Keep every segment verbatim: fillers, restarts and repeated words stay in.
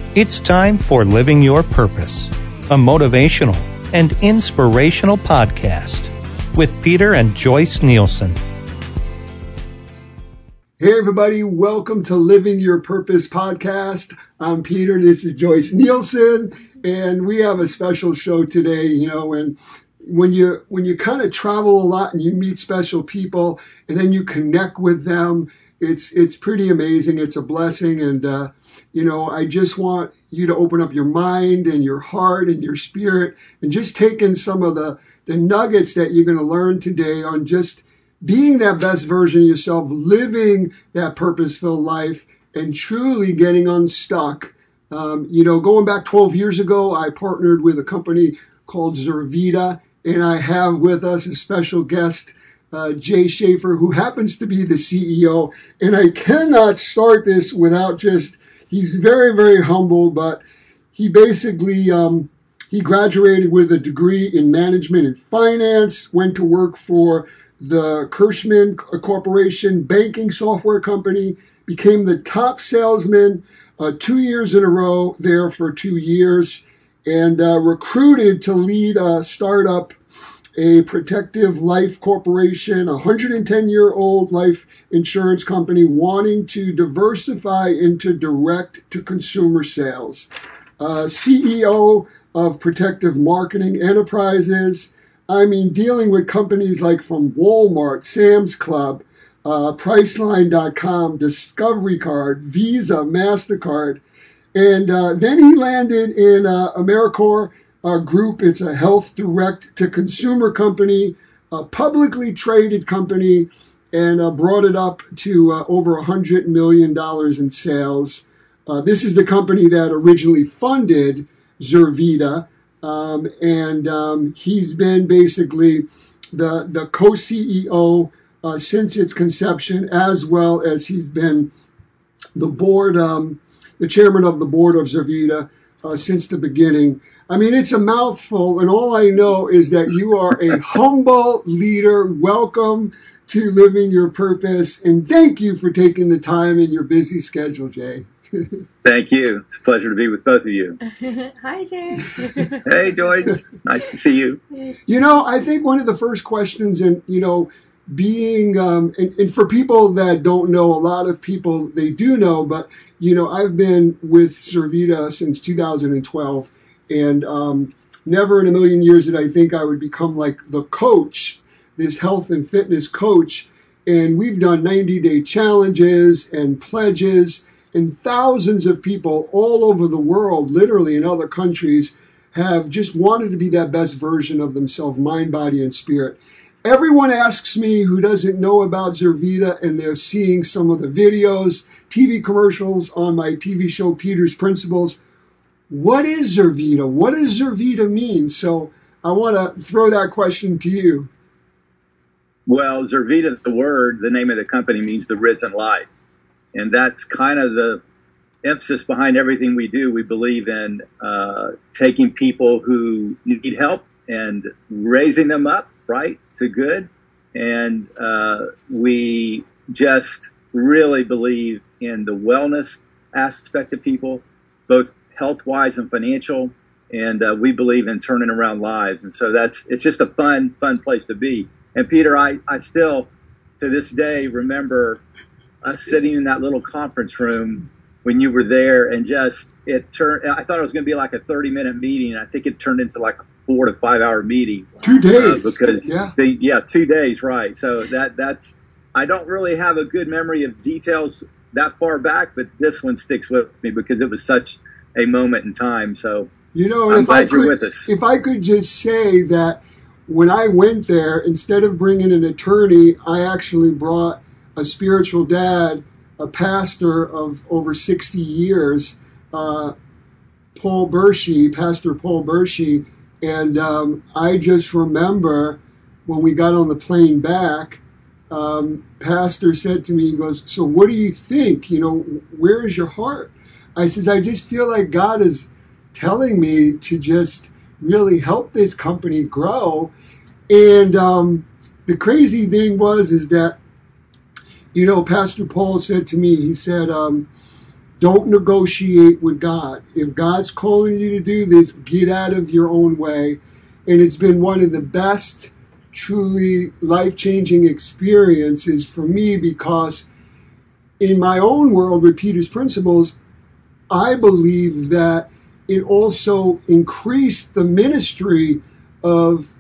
It's time for Living Your Purpose, a motivational and inspirational podcast with Peter and Joyce Nielsen. Hey everybody, welcome to Living Your Purpose podcast. I'm Peter, this is Joyce Nielsen, and we have a special show today. You know, when when you when you kind of travel a lot and you meet special people and then you connect with them, it's it's pretty amazing. It's a blessing, and uh, you know, I just want you to open up your mind and your heart and your spirit and just take in some of the the nuggets that you're going to learn today on just being that best version of yourself, living that purpose-filled life, and truly getting unstuck. Um, you know, going back twelve years ago, I partnered with a company called Zurvita, and I have with us a special guest, uh, Jay Schaefer, who happens to be the C E O. And I cannot start this without just, he's very, very humble, but he basically, um, he graduated with a degree in management and finance, went to work for the Kirschman Corporation banking software company, became the top salesman uh, two years in a row there for two years, and uh, recruited to lead a startup, a Protective Life Corporation, a one hundred ten year old life insurance company wanting to diversify into direct-to-consumer sales. Uh, C E O of Protective Marketing Enterprises. I mean, dealing with companies like from Walmart, Sam's Club, uh, Priceline dot com, Discovery Card, Visa, MasterCard. And uh, then he landed in uh, AmeriCorps uh, Group. It's a health direct-to-consumer company, a publicly traded company, and uh, brought it up to uh, over one hundred million dollars in sales. Uh, this is the company that originally funded Zurvita. Um, and um, he's been basically the the co-C E O uh, since its conception, as well as he's been the board, um, the chairman of the board of Zurvita uh, since the beginning. I mean, it's a mouthful, and all I know is that you are a humble leader. Welcome to Living Your Purpose, and thank you for taking the time in your busy schedule, Jay. Thank you. It's a pleasure to be with both of you. Hi, Jay. Hey, Joyce. Nice to see you. You know, I think one of the first questions, and, you know, being, um, and, and for people that don't know, a lot of people, they do know, but, you know, I've been with Zurvita since two thousand twelve, and um, never in a million years did I think I would become like the coach, this health and fitness coach. And we've done ninety day challenges and pledges. And thousands of people all over the world, literally in other countries, have just wanted to be that best version of themselves, mind, body, and spirit. Everyone asks me who doesn't know about Zurvita, and they're seeing some of the videos, T V commercials on my T V show, Peter's Principles. What is Zurvita? What does Zurvita mean? So I want to throw that question to you. Well, Zurvita, the word, the name of the company, means the risen life. And that's kind of the emphasis behind everything we do. We believe in uh, taking people who need help and raising them up, right, to good. And uh, we just really believe in the wellness aspect of people, both health-wise and financial. And uh, we believe in turning around lives. And so that's it's just a fun, fun place to be. And Peter, I, I still, to this day, remember us sitting in that little conference room when you were there, and just it turned. I thought it was going to be like a thirty minute meeting. I think it turned into like a four to five hour meeting. Two days, uh, because yeah, the, yeah, two days, right? So that that's. I don't really have a good memory of details that far back, but this one sticks with me because it was such a moment in time. So you know, I'm if glad I could, you're with us. If I could just say that when I went there, instead of bringing an attorney, I actually brought a spiritual dad, a pastor of over sixty years, uh, Paul Bershey, Pastor Paul Bershey. And um, I just remember when we got on the plane back, um, Pastor said to me, he goes, "So what do you think? You know, where is your heart?" I says, "I just feel like God is telling me to just really help this company grow." And um, the crazy thing was, is that, you know, Pastor Paul said to me, he said, um, don't negotiate with God. If God's calling you to do this, get out of your own way. And it's been one of the best, truly life-changing experiences for me, because in my own world with Peter's Principles, I believe that it also increased the ministry of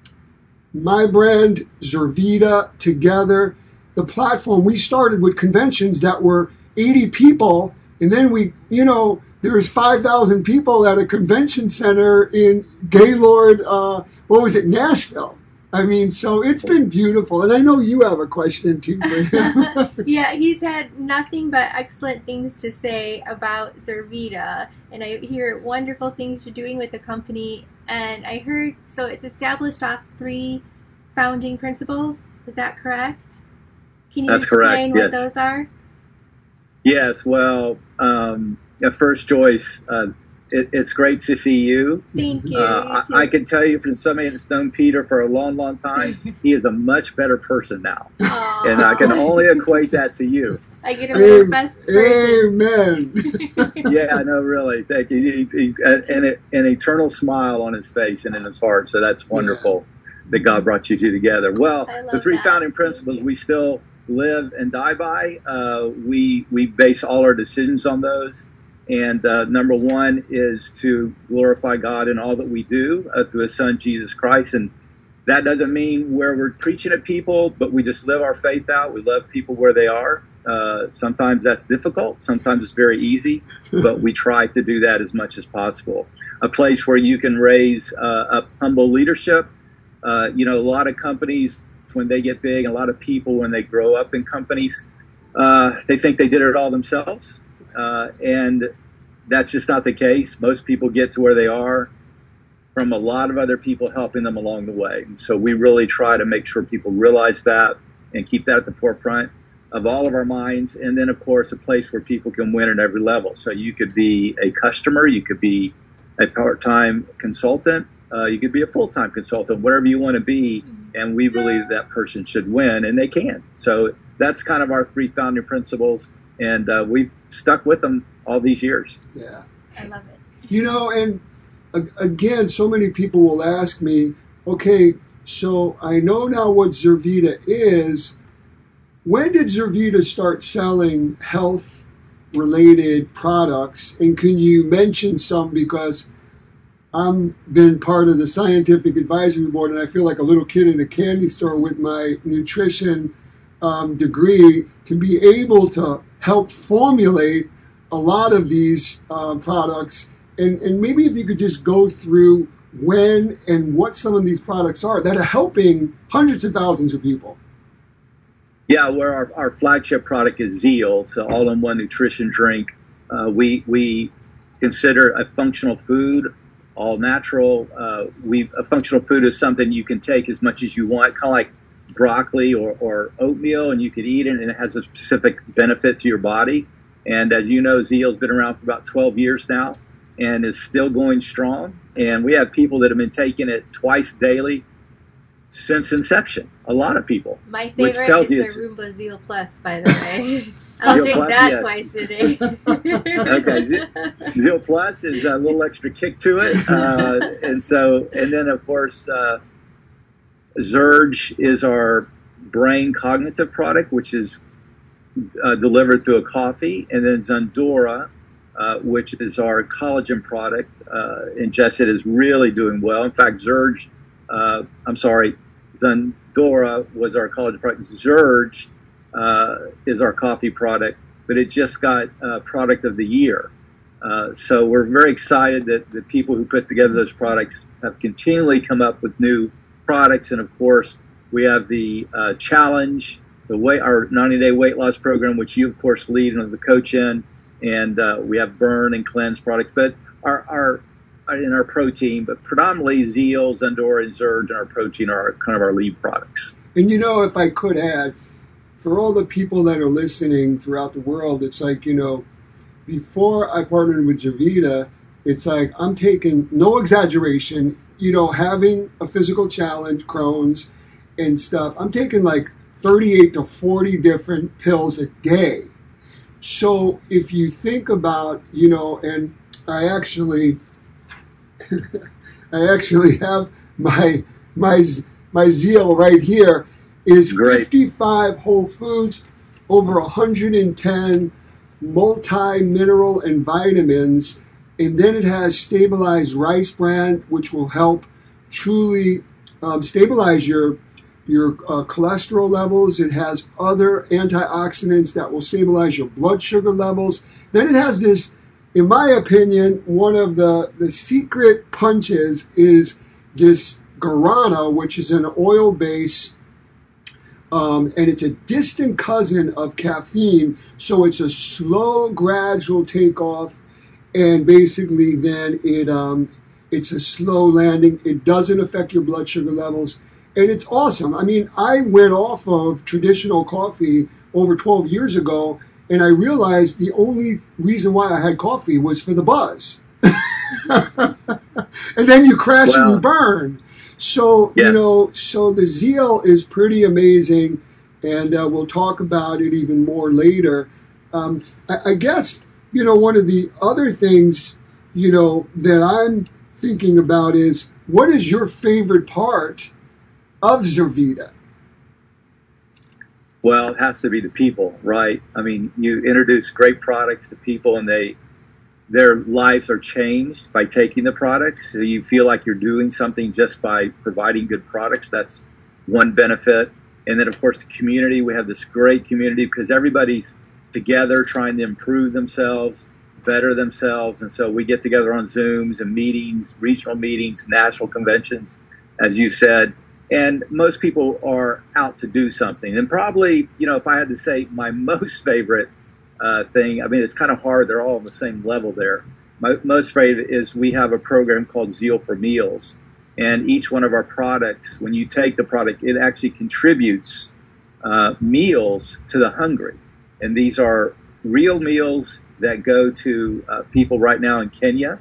my brand, Zurvita, together. The platform, we started with conventions that were eighty people, and then we, you know, there was five thousand people at a convention center in Gaylord, uh, what was it, Nashville. I mean, so it's been beautiful. And I know you have a question too for him. Yeah, he's had nothing but excellent things to say about Zurvita. And I hear wonderful things you're doing with the company. And I heard, so it's established off three founding principles. Is that correct? Can you That's explain correct, what yes. those are? Yes, well, um, at first, Joyce, uh, it, it's great to see you. Thank you. Uh, you I, I can tell you from somebody that's known Peter for a long, long time, he is a much better person now. Aww. And I can only equate that to you. I get a little best version. Amen. Yeah, I know, really. Thank you. He's, he's an, an, an eternal smile on his face and in his heart, so that's wonderful that God brought you two together. Well, I love the three that. founding principles we still live and die by. Uh, we, we base all our decisions on those. And uh, number one is to glorify God in all that we do uh, through His Son, Jesus Christ. And that doesn't mean where we're preaching at people, but we just live our faith out. We love people where they are. Uh, sometimes that's difficult. Sometimes it's very easy, but we try to do that as much as possible. A place where you can raise uh, up humble leadership. Uh, you know, a lot of companies, when they get big, a lot of people, when they grow up in companies, uh, they think they did it all themselves. Uh, and that's just not the case. Most people get to where they are from a lot of other people helping them along the way. And so we really try to make sure people realize that and keep that at the forefront of all of our minds. And then, of course, a place where people can win at every level. So you could be a customer, you could be a part-time consultant, uh, you could be a full-time consultant, whatever you want to be. And we believe that person should win, and they can. So that's kind of our three founding principles. And uh, we've stuck with them all these years. Yeah. I love it. You know, and uh, again, so many people will ask me, okay, so I know now what Zurvita is. When did Zurvita start selling health-related products? And can you mention some? Because I've been part of the scientific advisory board, and I feel like a little kid in a candy store with my nutrition um, degree to be able to help formulate a lot of these uh, products. And, and maybe if you could just go through when and what some of these products are that are helping hundreds of thousands of people. Yeah, where our, our flagship product is Zeal. It's an all-in-one nutrition drink. Uh, we we consider a functional food, all natural. Uh, we a functional food is something you can take as much as you want, kind of like broccoli or, or oatmeal, and you could eat it, and it has a specific benefit to your body. And as you know, Zeal's been around for about twelve years now and is still going strong. And we have people that have been taking it twice daily since inception. A lot lot of people. My which favorite tells is you the Roomba Zeal Plus, by the way. I'll Zeal drink Plus, that yes. twice a day. Okay, Ze- Zeal Plus is a little extra kick to it. Uh, and so, and then of course, uh, Zurge is our brain cognitive product, which is uh, delivered through a coffee. And then Zundora, uh, which is our collagen product, uh, ingested, is really doing well. In fact, Zurge, uh, I'm sorry, Zundora was our collagen product. Zurge uh, is our coffee product, but it just got uh, product of the year. Uh, so we're very excited that the people who put together those products have continually come up with new products. And of course, we have the uh, challenge, the weight, our ninety day weight loss program, which you of course lead and are the coach in, and uh, we have burn and cleanse products. But our, our in our protein, but predominantly Zeal, Zundora, and Zurge and our protein are kind of our lead products. And you know, if I could add, for all the people that are listening throughout the world, it's like, you know, before I partnered with Zurvita, it's like I'm taking, no exaggeration, you know, having a physical challenge, Crohn's and stuff, I'm taking like thirty-eight to forty different pills a day. So if you think about, you know, and I actually, I actually have my my my Zeal right here is Great. fifty-five whole foods, over one hundred ten multi-mineral and vitamins, and then it has stabilized rice bran, which will help truly um, stabilize your your uh, cholesterol levels. It has other antioxidants that will stabilize your blood sugar levels. Then it has this, in my opinion, one of the, the secret punches is this guarana, which is an oil base, um, and it's a distant cousin of caffeine. So it's a slow, gradual takeoff, and basically then it um, it's a slow landing. It doesn't affect your blood sugar levels. And it's awesome. I mean, I went off of traditional coffee over twelve years ago, and I realized the only reason why I had coffee was for the buzz. And then you crash well, and you burn. So, yeah. you know, so the Zeal is pretty amazing, and uh, we'll talk about it even more later. Um, I, I guess, you know, one of the other things, you know, that I'm thinking about is, what is your favorite part of Zurvita? Well, it has to be the people, right? I mean, you introduce great products to people, and they their lives are changed by taking the products. So you feel like you're doing something just by providing good products. That's one benefit. And then, of course, the community. We have this great community because everybody's together trying to improve themselves, better themselves. And so we get together on Zooms and meetings, regional meetings, national conventions, as you said. And most people are out to do something. And probably, you know, if I had to say my most favorite uh, thing, I mean, it's kind of hard. They're all on the same level there. My most favorite is we have a program called Zeal for Meals. And each one of our products, when you take the product, it actually contributes uh, meals to the hungry. And these are real meals that go to uh, people right now in Kenya.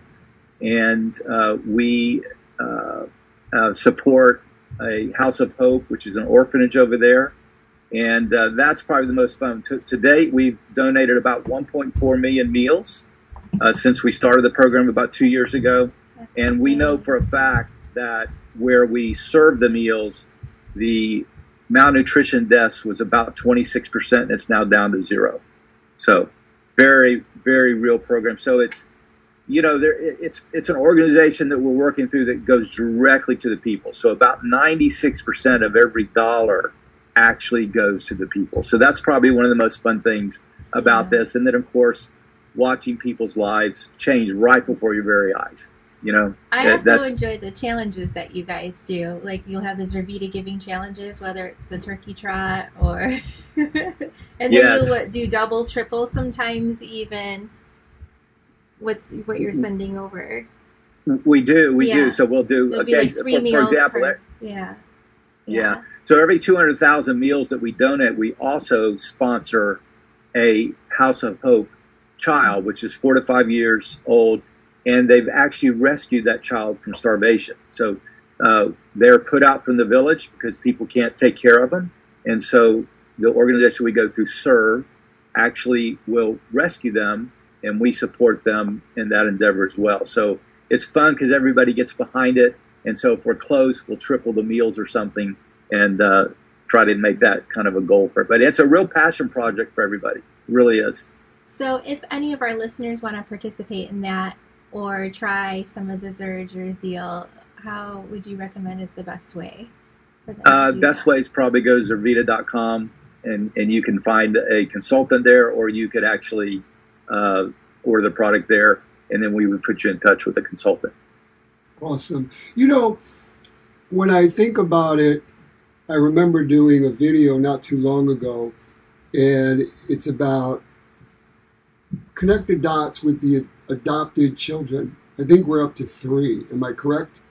And uh, we uh, uh, support a House of Hope, which is an orphanage over there. And uh, that's probably the most fun. To, to date, we've donated about one point four million meals uh, since we started the program about two years ago. And we know for a fact that where we serve the meals, the malnutrition deaths was about twenty-six percent, and it's now down to zero. So very, very real program. So it's, you know, there, it's it's an organization that we're working through that goes directly to the people. So about ninety-six percent of every dollar actually goes to the people. So that's probably one of the most fun things about yeah. this. And then, of course, watching people's lives change right before your very eyes. You know, I also that's, enjoy the challenges that you guys do. Like, you'll have the Zurvita giving challenges, whether it's the turkey trot or, and then yes. you'll do double, triple, sometimes even. What's what you're sending over? We do, we yeah. do. So we'll do. It'll okay, be like three for, meals for example, per, yeah. yeah, yeah. So every two hundred thousand meals that we donate, we also sponsor a House of Hope child, which is four to five years old, and they've actually rescued that child from starvation. So uh, they're put out from the village because people can't take care of them, and so the organization we go through, Serve, actually will rescue them. And we support them in that endeavor as well. So it's fun because everybody gets behind it. And so if we're close, we'll triple the meals or something and uh, try to make that kind of a goal for it. But it's a real passion project for everybody. It really is. So if any of our listeners want to participate in that or try some of the Zurge or Zeal, how would you recommend is the best way for them Uh, to do best that? way is probably go to Zurvita dot com and, and you can find a consultant there, or you could actually Uh, order the product there, and then we would put you in touch with a consultant. Awesome. You know, when I think about it, I remember doing a video not too long ago, and it's about connect the dots with the adopted children. I think we're up to three. Am I correct?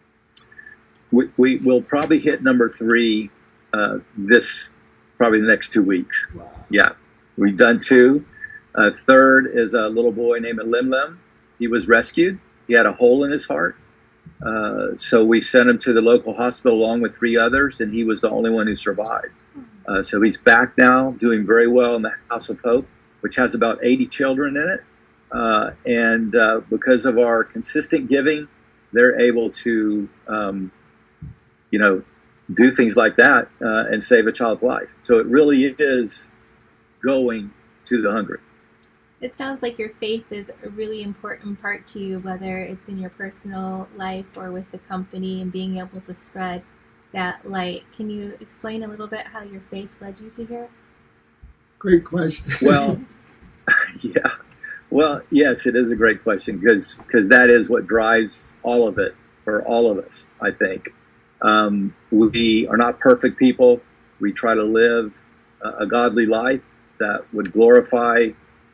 We, we will probably hit number three uh, this, probably the next two weeks. Wow. Yeah. We've done two. Uh, third is a little boy named Lim Lim. He was rescued. He had a hole in his heart. Uh, so we sent him to the local hospital along with three others, and he was the only one who survived. Uh, so he's back now, doing very well in the House of Hope. which has about eighty children in it. Uh, and uh, because of our consistent giving, they're able to, um, you know, do things like that uh, and save a child's life. So it really is going to the hungry. It sounds like your faith is a really important part to you, whether it's in your personal life or with the company, and being able to spread that light. Can you explain a little bit how your faith led you to here? Great question. Well, yeah. Well, yes, it is a great question because because that is what drives all of it for all of us, I think. Um, we are not perfect people. We try to live a, a godly life that would glorify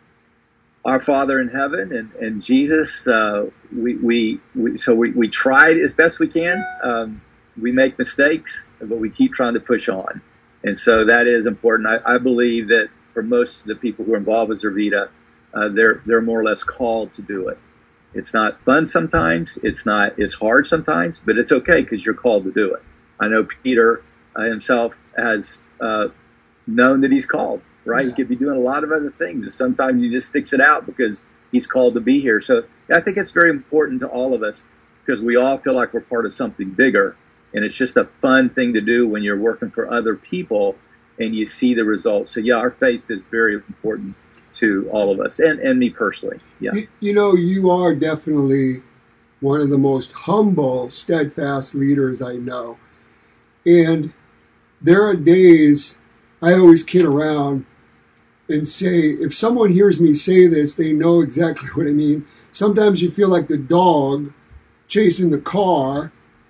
our Father in heaven and, and Jesus. Uh, we, we, we, so we, we tried as best we can. Um, we make mistakes, but we keep trying to push on. And so that is important. I, I believe that for most of the people who are involved with Zurvita, Uh, they're they're more or less called to do it. It's not fun sometimes. It's not. It's hard sometimes, but it's okay because you're called to do it. I know Peter uh, himself has uh, known that he's called. Right? Yeah. He could be doing a lot of other things. Sometimes he just sticks it out because he's called to be here. So I think it's very important to all of us because we all feel like we're part of something bigger, and it's just a fun thing to do when you're working for other people and you see the results. So yeah, our faith is very important to all of us, and, and me personally. Yeah. You, you know, you are definitely one of the most humble, steadfast leaders I know. And there are days I always kid around and say, if someone hears me say this, they know exactly what I mean. Sometimes you feel like the dog chasing the car,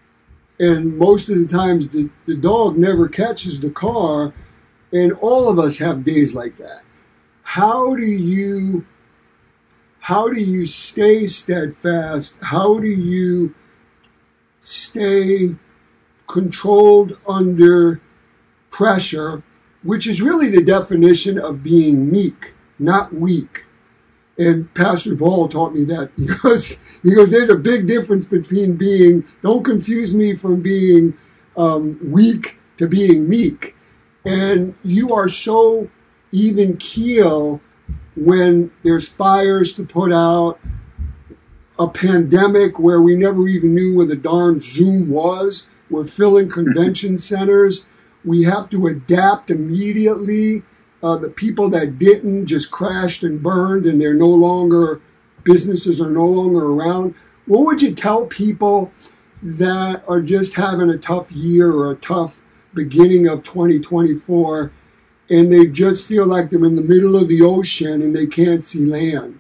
and most of the times the, the dog never catches the car, and all of us have days like that. How do you, how do you stay steadfast? How do you stay controlled under pressure, which is really the definition of being meek, not weak? And Pastor Paul taught me that. He goes, he goes, there's a big difference between being, don't confuse me from being um, weak to being meek. And you are so even keel when there's fires to put out, a pandemic where we never even knew where the darn Zoom was. We're filling convention centers. We have to adapt immediately. Uh, the people that didn't just crashed and burned, and they're no longer, businesses are no longer around. What would you tell people that are just having a tough year or a tough beginning of twenty twenty-four, and they just feel like they're in the middle of the ocean and they can't see land?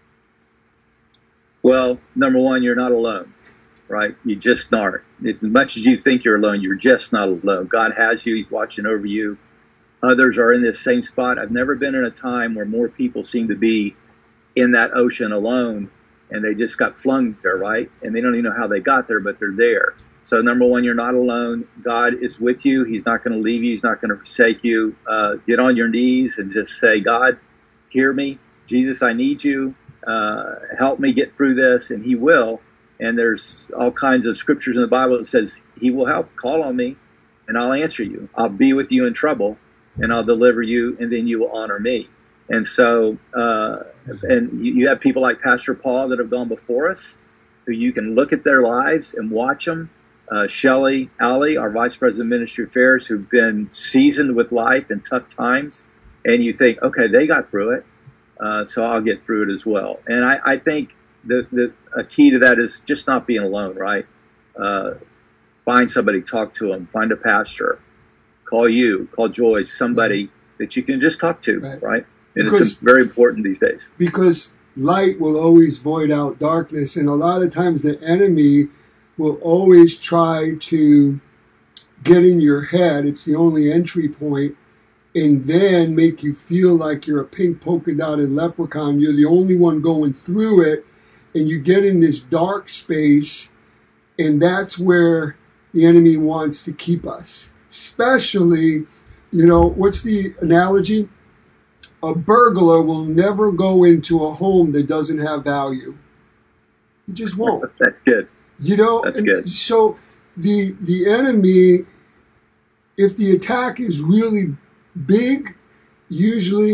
Well, number one, you're not alone, right? You just aren't. As much as you think you're alone, you're just not alone. God has you. He's watching over you. Others are in this same spot. I've never been in a time where more people seem to be in that ocean alone, and they just got flung there, right? And they don't even know how they got there, but they're there. So number one, you're not alone. God is with you. He's not going to leave you. He's not going to forsake you. Uh, get on your knees and just say, God, hear me. Jesus, I need you. Uh, help me get through this. And he will. And there's all kinds of scriptures in the Bible that says he will help. Call on me and I'll answer you. I'll be with you in trouble and I'll deliver you, and then you will honor me. And so, uh, and you, you have people like Pastor Paul that have gone before us, who you can look at their lives and watch them. Uh, Shelley Alley, our Vice President of Ministry Affairs, who've been seasoned with life in tough times. And you think, okay, they got through it, uh, so I'll get through it as well. And I, I think the, the a key to that is just not being alone, right? Uh, find somebody, talk to them, find a pastor, call you, call Joyce, somebody that you can just talk to, right? right? And because, it's very important these days. Because light will always void out darkness. And a lot of times the enemy will always try to get in your head. It's the only entry point. And then make you feel like you're a pink polka dotted leprechaun. You're the only one going through it. And you get in this dark space. And that's where the enemy wants to keep us. Especially, you know, what's the analogy? A burglar will never go into a home that doesn't have value. He just won't. That's good. You know, That's good. So the the enemy, if the attack is really big, usually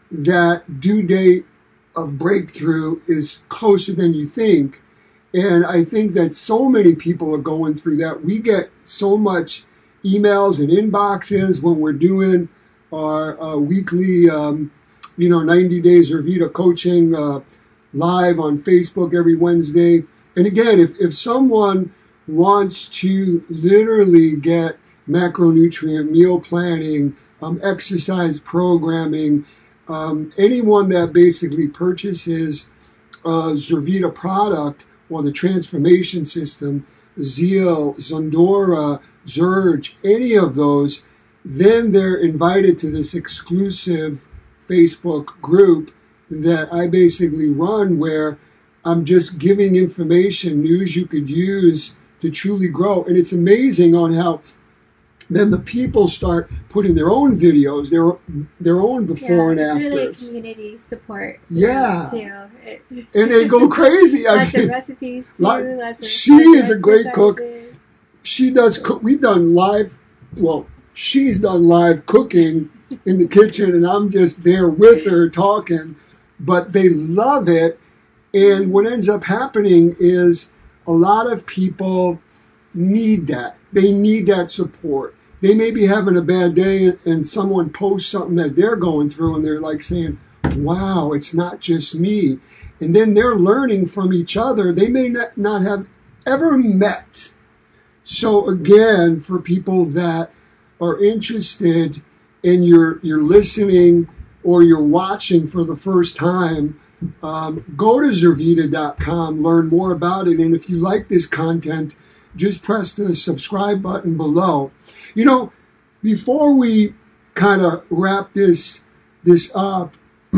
that due date of breakthrough is closer than you think. And I think that so many people are going through that. We get so much emails and inboxes when we're doing our uh, weekly, um, you know, ninety days Zurvita coaching uh, live on Facebook every Wednesday. And again, if, if someone wants to literally get macronutrient meal planning, um, exercise programming, um, anyone that basically purchases a Zurvita product or the transformation system, Zeal, Zondora, Zurge, any of those, then they're invited to this exclusive Facebook group that I basically run, where I'm just giving information, news you could use to truly grow. And it's amazing on how then the people start putting their own videos, their their own before yeah, and it's really a afters. community support. Yeah. Too. It, And they go crazy. I lots mean, of recipes too. like, Lots of she is a great cook. exercises. She does cook. We've done live, well, she's done live cooking in the kitchen, and I'm just there with her talking, but they love it. And what ends up happening is a lot of people need that. They need that support. They may be having a bad day and someone posts something that they're going through, and they're like saying, wow, it's not just me. And then they're learning from each other. They may not, not have ever met. So again, for people that are interested and you're, you're listening or you're watching for the first time, um, go to Zurvita dot com, learn more about it. And if you like this content, just press the subscribe button below. You know, before we kind of wrap this this up,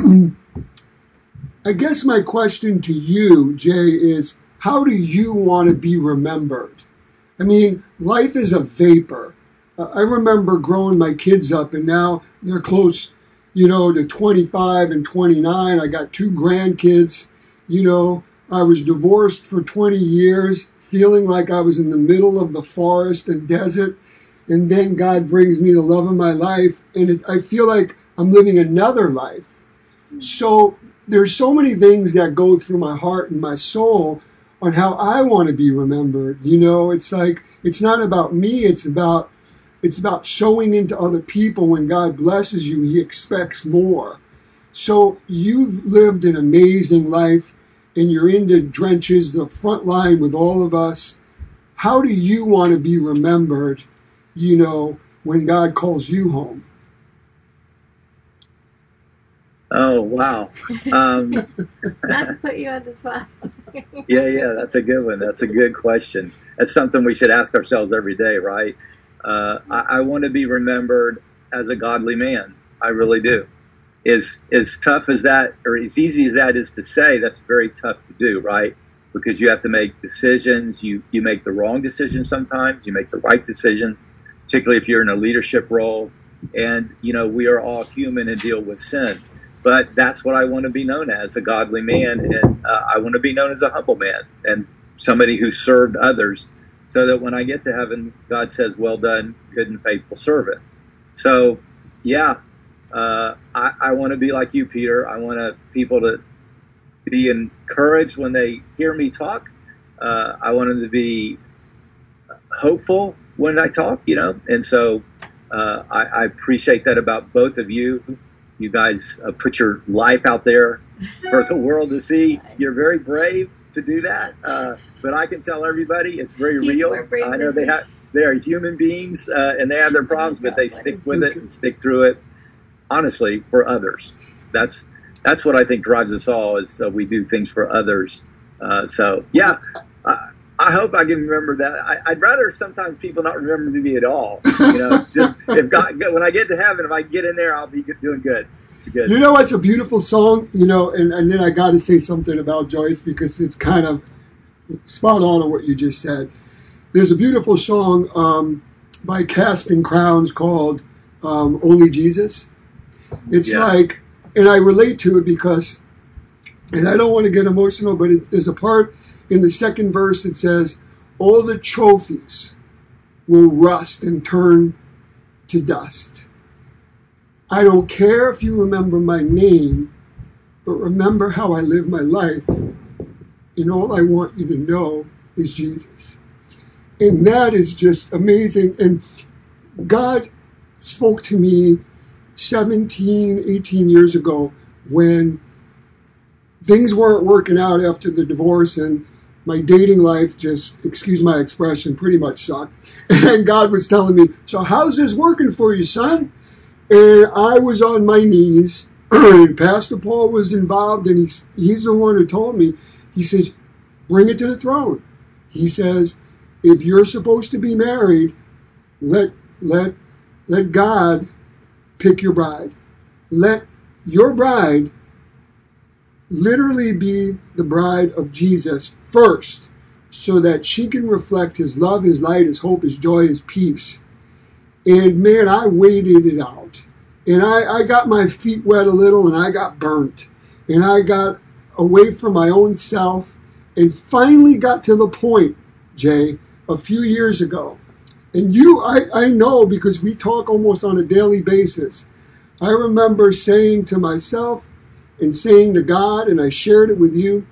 I guess my question to you, Jay, is how do you want to be remembered? I mean, life is a vapor. Uh, I remember growing my kids up, and now they're close, you know, to twenty-five and twenty-nine. I got two grandkids. You know, I was divorced for twenty years, feeling like I was in the middle of the forest and desert. And then God brings me the love of my life, and it, I feel like I'm living another life. So there's so many things that go through my heart and my soul on how I want to be remembered. You know, it's like, it's not about me, it's about it's about showing into other people. When God blesses you, he expects more. So you've lived an amazing life, and you're in the trenches, the front line with all of us. How do you want to be remembered, you know, when God calls you home? Oh, wow. Um, Not to put you on the spot. yeah, yeah, that's a good one. That's a good question. That's something we should ask ourselves every day, right? Uh, I, I want to be remembered as a godly man. I really do. As, as tough as that, or as easy as that is to say, that's very tough to do, right? Because you have to make decisions. You, you make the wrong decisions sometimes. You make the right decisions, particularly if you're in a leadership role. And, you know, we are all human and deal with sin. But that's what I want to be known as, a godly man. And uh, I want to be known as a humble man and somebody who served others, so that when I get to heaven, God says, well done, good and faithful servant. So, yeah, uh, I, I want to be like you, Peter. I want to, people to be encouraged when they hear me talk. Uh, I want them to be hopeful when I talk, you know. And so uh, I, I appreciate that about both of you. You guys uh, put your life out there for the world to see. You're very brave to do that, uh, but I can tell everybody it's very He's real. more brave I know than they me. have they are human beings uh, and they have their problems, but they stick with it and stick through it. Honestly, for others, that's that's what I think drives us all. Is uh, we do things for others. Uh, so yeah, I, I hope I can remember that. I, I'd rather sometimes people not remember me at all. You know, just if God, when I get to heaven, if I get in there, I'll be good, doing good. It's good. You know what's a beautiful song? You know, and, and then I got to say something about Joyce, because it's kind of spot on on what you just said. There's a beautiful song um, by Casting Crowns called um, Only Jesus. It's Yeah. like, and I relate to it because, and I don't want to get emotional, but it, there's a part in the second verse that says, all the trophies will rust and turn to dust. I don't care if you remember my name, but remember how I live my life. And all I want you to know is Jesus. And that is just amazing. And God spoke to me seventeen, eighteen years ago when things weren't working out after the divorce and my dating life just, excuse my expression, pretty much sucked. And God was telling me, so how's this working for you, son? And I was on my knees, and Pastor Paul was involved, and he's, he's the one who told me, he says, bring it to the throne. He says, if you're supposed to be married, let, let, let God pick your bride. Let your bride literally be the bride of Jesus first, so that she can reflect his love, his light, his hope, his joy, his peace. And man, I waited it out. And I, I got my feet wet a little, and I got burnt. And I got away from my own self, and finally got to the point, Jay, a few years ago. And you, I, I know because we talk almost on a daily basis. I remember saying to myself and saying to God, and I shared it with you,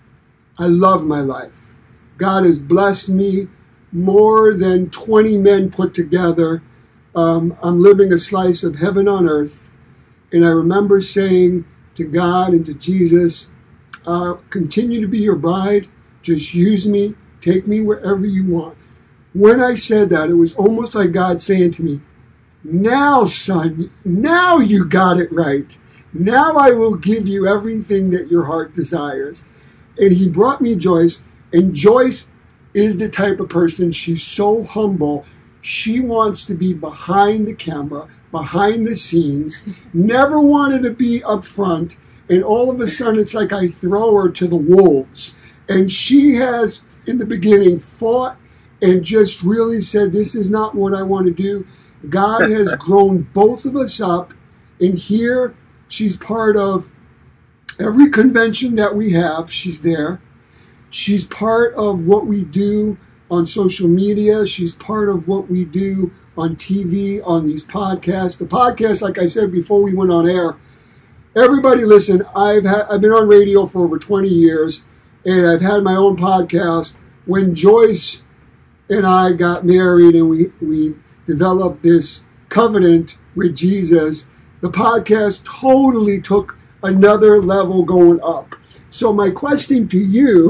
I love my life. God has blessed me more than twenty men put together. Um, I'm living a slice of heaven on earth. And I remember saying to God and to Jesus, uh, continue to be your bride. Just use me. Take me wherever you want. When I said that, it was almost like God saying to me, now, son, now you got it right. Now I will give you everything that your heart desires. And he brought me Joyce, and Joyce is the type of person, she's so humble. She wants to be behind the camera, behind the scenes, never wanted to be up front. And all of a sudden, it's like I throw her to the wolves. And she has, in the beginning, fought and just really said, this is not what I want to do. God has grown both of us up. And here, she's part of every convention that we have. She's there. She's part of what we do on social media. She's part of what we do on T V, on these podcasts. The podcast, like I said before we went on air, everybody listen, I've had, I've been on radio for over twenty years, and I've had my own podcast. When Joyce and I got married and we, we developed this covenant with Jesus, the podcast totally took another level going up. So my question to you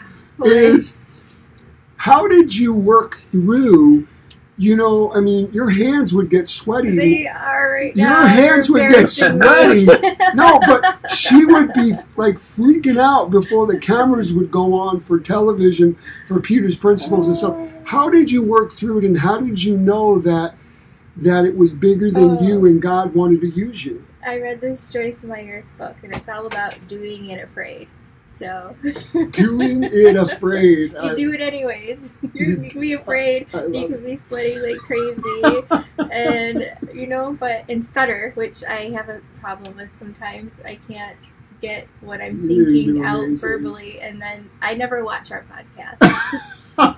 is, how did you work through, you know, I mean, your hands would get sweaty. They are right Your now. hands would get sweaty. No, but she would be like freaking out before the cameras would go on for television, for Peter's Principles and stuff. How did you work through it, and how did you know that that it was bigger than oh. you and God wanted to use you? I read this Joyce Meyer's book, and it's all about doing it afraid. So doing it afraid. You I, do it anyways. You're, you can be afraid. I, I you can it. be sweating like crazy, and you know, but and stutter, which I have a problem with sometimes. I can't get what I'm thinking You're out amazing. verbally, and then I never watch our podcast.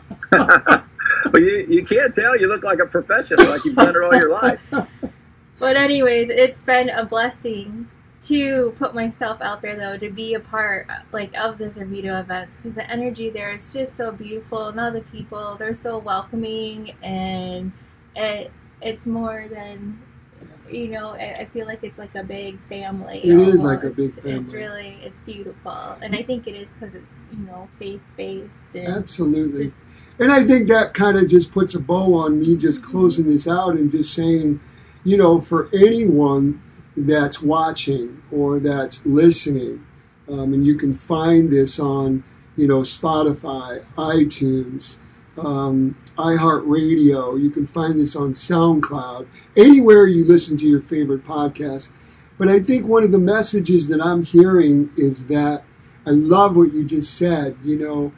Well, you, you can't tell. You look like a professional, like you've done it all your life. But anyways, it's been a blessing to put myself out there, though, to be a part like of the Zervito events, because the energy there is just so beautiful, and all the people, they're so welcoming, and it it's more than, you know, I, I feel like it's like a big family. It almost. is like a big family. It's really, it's beautiful, and I think it is because it's, you know, faith-based. And Absolutely. just, And I think that kind of just puts a bow on me just closing this out and just saying, you know, for anyone that's watching or that's listening, um, and you can find this on, you know, Spotify, iTunes, um, iHeartRadio. You can find this on SoundCloud, anywhere you listen to your favorite podcast. But I think one of the messages that I'm hearing is that I love what you just said, you know,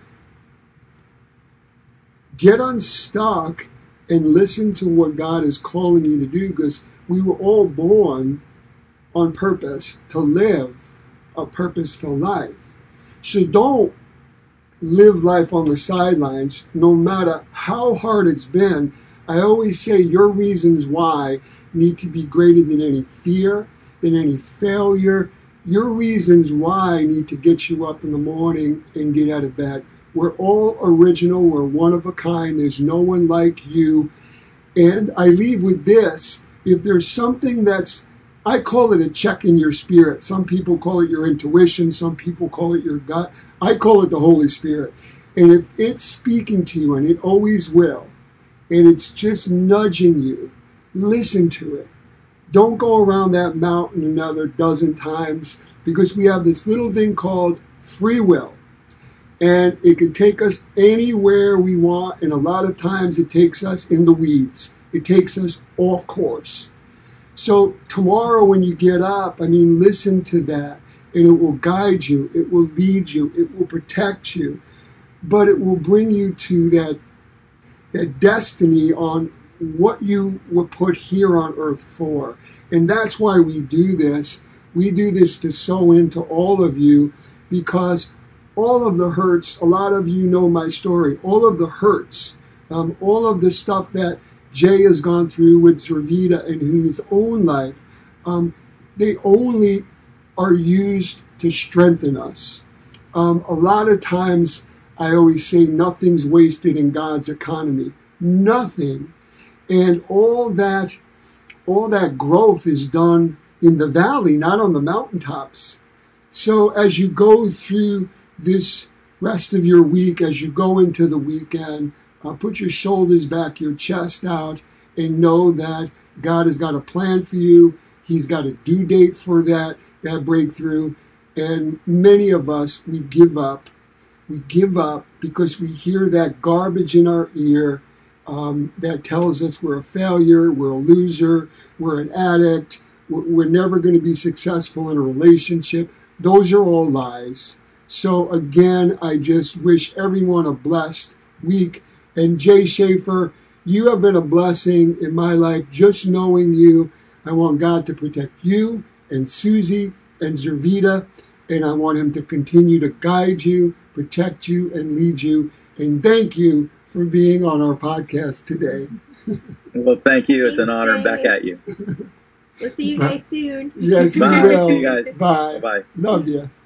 get unstuck and listen to what God is calling you to do, because we were all born on purpose to live a purposeful life. So don't live life on the sidelines, no matter how hard it's been. I always say your reasons why need to be greater than any fear, than any failure. Your reasons why need to get you up in the morning and get out of bed. We're all original. We're one of a kind. There's no one like you. And I leave with this. If there's something that's, I call it a check in your spirit. Some people call it your intuition. Some people call it your gut. I call it the Holy Spirit. And if it's speaking to you, and it always will, and it's just nudging you, listen to it. Don't go around that mountain another dozen times, because we have this little thing called free will. And it can take us anywhere we want, and a lot of times it takes us in the weeds. It takes us off course. So tomorrow when you get up, I mean, listen to that, and it will guide you. It will lead you. It will protect you. But it will bring you to that, that destiny on what you were put here on earth for. And that's why we do this. We do this to sow into all of you, because all of the hurts, a lot of you know my story, all of the hurts, um, all of the stuff that Jay has gone through with Zervita and in his own life, um, they only are used to strengthen us. Um, a lot of times, I always say nothing's wasted in God's economy. Nothing. And all that, all that growth is done in the valley, not on the mountaintops. So as you go through this rest of your week, as you go into the weekend, uh, put your shoulders back, your chest out, and know that God has got a plan for you. He's got a due date for that, that breakthrough. And many of us, we give up. We give up because we hear that garbage in our ear um, that tells us we're a failure, we're a loser, we're an addict, we're, we're never going to be successful in a relationship. Those are all lies. So again, I just wish everyone a blessed week. And Jay Schaefer, you have been a blessing in my life. Just knowing you, I want God to protect you and Susie and Zervita, and I want him to continue to guide you, protect you, and lead you. And thank you for being on our podcast today. Well, thank you. It's Thanks, an honor. Jay. Back at you. We'll see you guys soon. Yes, we Bye. will. See you guys. Bye. Bye. Love you.